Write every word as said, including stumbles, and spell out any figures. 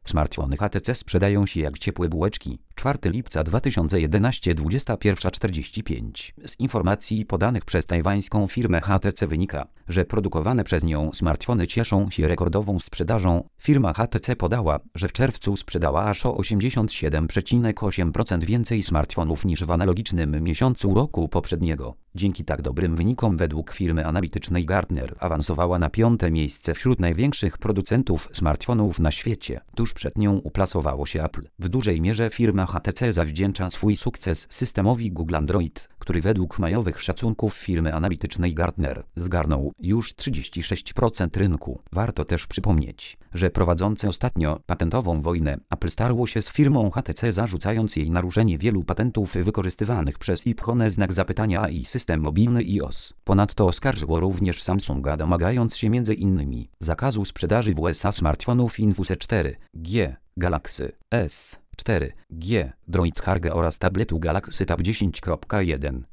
Smartfony H T C sprzedają się jak ciepłe bułeczki. czwartego lipca dwa tysiące jedenastego, dwudziesta pierwsza czterdzieści pięć. Z informacji podanych przez tajwańską firmę H T C wynika, że produkowane przez nią smartfony cieszą się rekordową sprzedażą. Firma H T C podała, że w czerwcu sprzedała aż o osiemdziesiąt siedem przecinek osiem procent więcej smartfonów niż w analogicznym miesiącu roku poprzedniego. Dzięki tak dobrym wynikom według firmy analitycznej Gartner awansowała na piąte miejsce wśród największych producentów smartfonów na świecie. Tuż przed nią uplasowało się Apple. W dużej mierze firma H T C zawdzięcza swój sukces systemowi Google Android, który według majowych szacunków firmy analitycznej Gartner zgarnął już trzydzieści sześć procent rynku. Warto też przypomnieć, że prowadzące ostatnio patentową wojnę Apple starło się z firmą H T C, zarzucając jej naruszenie wielu patentów wykorzystywanych przez iPhone znak zapytania i system mobilny iOS. Ponadto oskarżyło również Samsunga, domagając się między innymi zakazu sprzedaży w U S A smartfonów Infuse cztery G, Galaxy S cztery G, Droid Hardware oraz tabletu Galaxy Tab dziesięć kropka jeden.